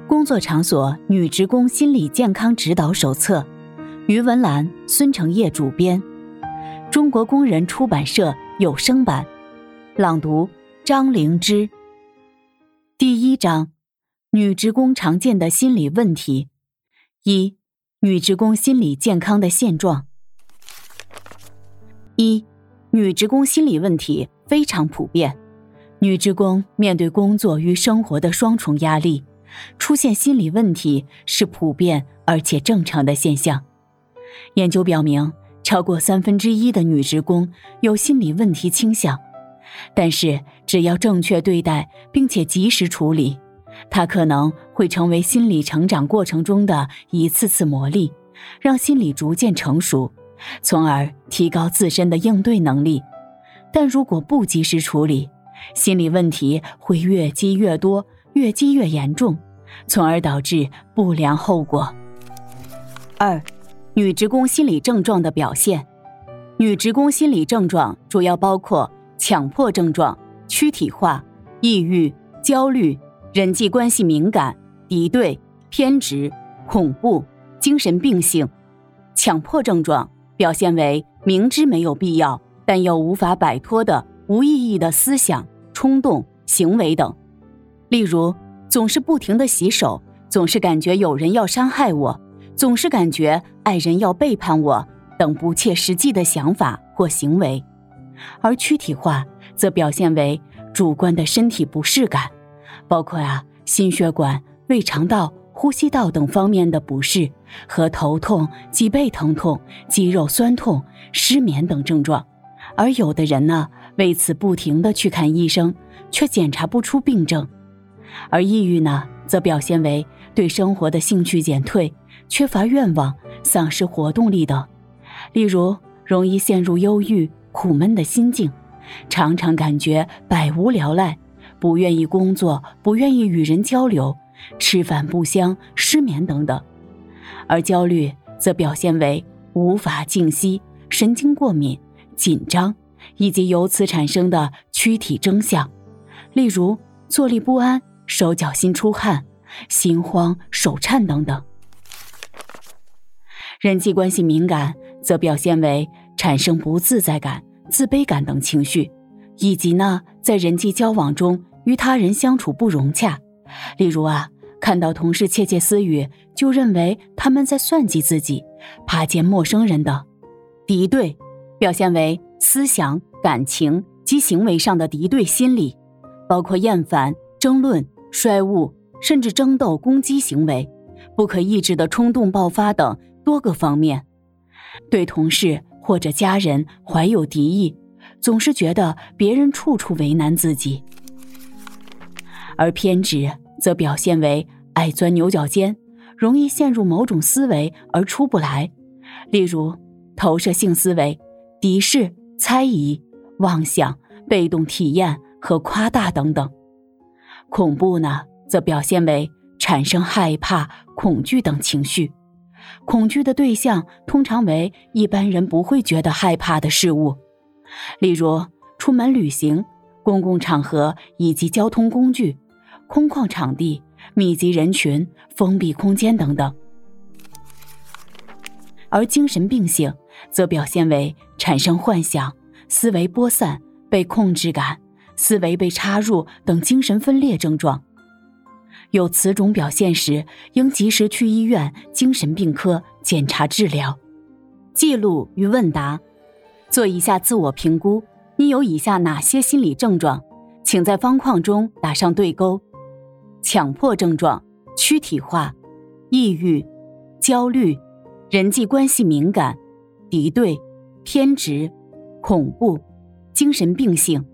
工作场所女职工心理健康指导手册，于文兰、孙成业主编，中国工人出版社有声版，朗读张灵芝。第一章，女职工常见的心理问题。一、女职工心理健康的现状。一、女职工心理问题非常普遍。女职工面对工作与生活的双重压力，出现心理问题是普遍而且正常的现象。研究表明，超过1/3的女职工有心理问题倾向，但是只要正确对待并且及时处理，它可能会成为心理成长过程中的一次次磨砺，让心理逐渐成熟，从而提高自身的应对能力。但如果不及时处理，心理问题会越积越多，越积越严重，从而导致不良后果。二、女职工心理症状的表现。女职工心理症状主要包括强迫症状、躯体化、抑郁、焦虑、人际关系敏感、敌对、偏执、恐怖、精神病性。强迫症状表现为明知没有必要，但又无法摆脱的无意义的思想、冲动、行为等。例如，总是不停地洗手，总是感觉有人要伤害我，总是感觉爱人要背叛我等不切实际的想法或行为。而躯体化则表现为主观的身体不适感，包括心血管、胃肠道、呼吸道等方面的不适和头痛、脊背疼痛、肌肉酸痛、失眠等症状。而有的人为此不停地去看医生，却检查不出病症。而抑郁则表现为对生活的兴趣减退，缺乏愿望，丧失活动力等。例如，容易陷入忧郁、苦闷的心境，常常感觉百无聊赖，不愿意工作，不愿意与人交流，吃饭不香，失眠等等。而焦虑则表现为无法静息、神经过敏、紧张，以及由此产生的躯体征象，例如坐立不安、手脚心出汗、心慌、手颤等等。人际关系敏感则表现为产生不自在感、自卑感等情绪，以及在人际交往中与他人相处不融洽，例如看到同事窃窃私语，就认为他们在算计自己，怕见陌生人等。敌对表现为思想、感情及行为上的敌对心理，包括厌烦、争论、衰恶，甚至争斗、攻击行为，不可抑制的冲动爆发等多个方面。对同事或者家人怀有敌意，总是觉得别人处处为难自己。而偏执则表现为爱钻牛角尖，容易陷入某种思维而出不来，例如投射性思维、敌视、猜疑、妄想、被动体验和夸大等等。恐怖则表现为产生害怕、恐惧等情绪，恐惧的对象通常为一般人不会觉得害怕的事物，例如出门旅行、公共场合以及交通工具、空旷场地、密集人群、封闭空间等等。而精神病性则表现为产生幻想、思维播散、被控制感、思维被插入等精神分裂症状。有此种表现时，应及时去医院精神病科检查治疗。记录与问答。做一下自我评估，你有以下哪些心理症状？请在方框中打上对勾。强迫症状、躯体化、抑郁、焦虑、人际关系敏感、敌对、偏执、恐怖、精神病性。